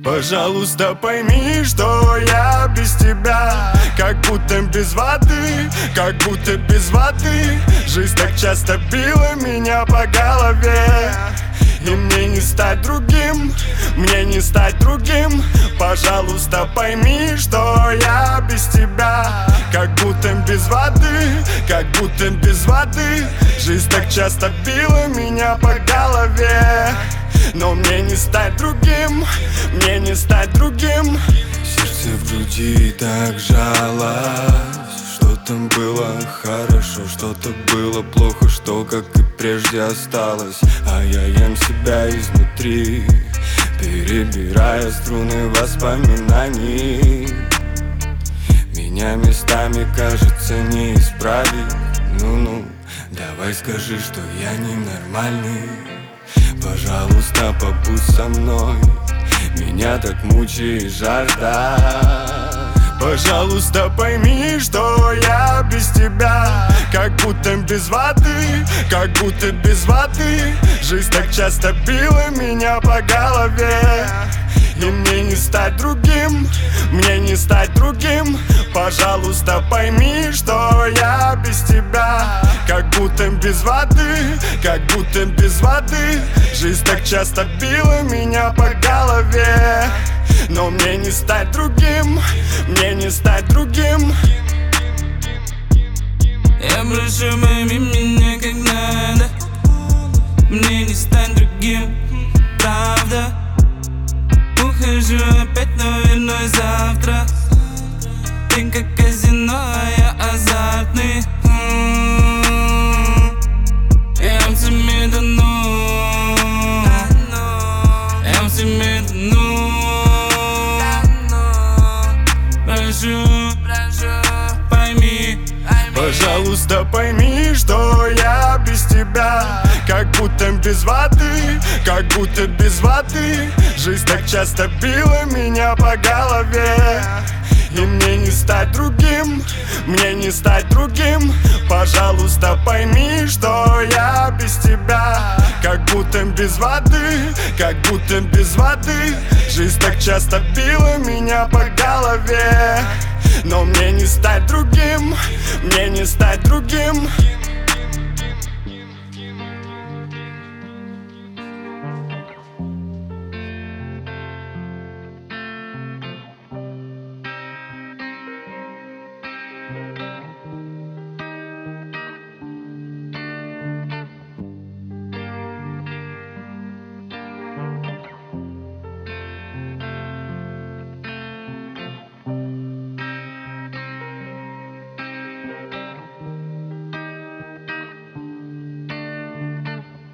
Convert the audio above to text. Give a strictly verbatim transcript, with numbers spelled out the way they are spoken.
Пожалуйста, пойми, что я без тебя как будто без воды, как будто без воды. Жизнь так часто била меня по голове, и мне не стать другим, мне не стать другим. Пожалуйста, пойми, что я без тебя как будто без воды, как будто без воды. Жизнь так часто била меня по голове, но мне не стать другим, мне не стать другим. Сердце в груди так жалось, что там было хорошо, что-то было плохо, что, как и прежде, осталось. А я ем себя изнутри, перебирая струны воспоминаний. Меня местами, кажется, не исправить. Ну-ну, давай скажи, что я ненормальный. Пожалуйста, побудь со мной, меня так мучает жажда. Пожалуйста, пойми, что я без тебя как будто без воды, как будто без воды. Жизнь так часто била меня по голове, и мне не стать другим, мне не стать другим. Пожалуйста, пойми, что я без тебя как будто без воды, как будто без воды. Жизнь так часто била меня по голове, но мне не стать другим, мне не стать другим. Я прошу, пойми меня как надо, мне не стать другим, правда. Ухожу опять, но вернусь завтра. Ты как казино, а я азартный. Я в тебе тону, я в тебе тону. Прошу, пойми. Пожалуйста, пойми, что я без тебя как будто без воды, как будто без воды. Жизнь так часто била меня по голове, и мне не стать другим, мне не стать другим. Пожалуйста, пойми, что я без тебя как будто без воды, как будто без воды. Жизнь так часто била меня по голове, но мне не стать другим, мне не стать другим.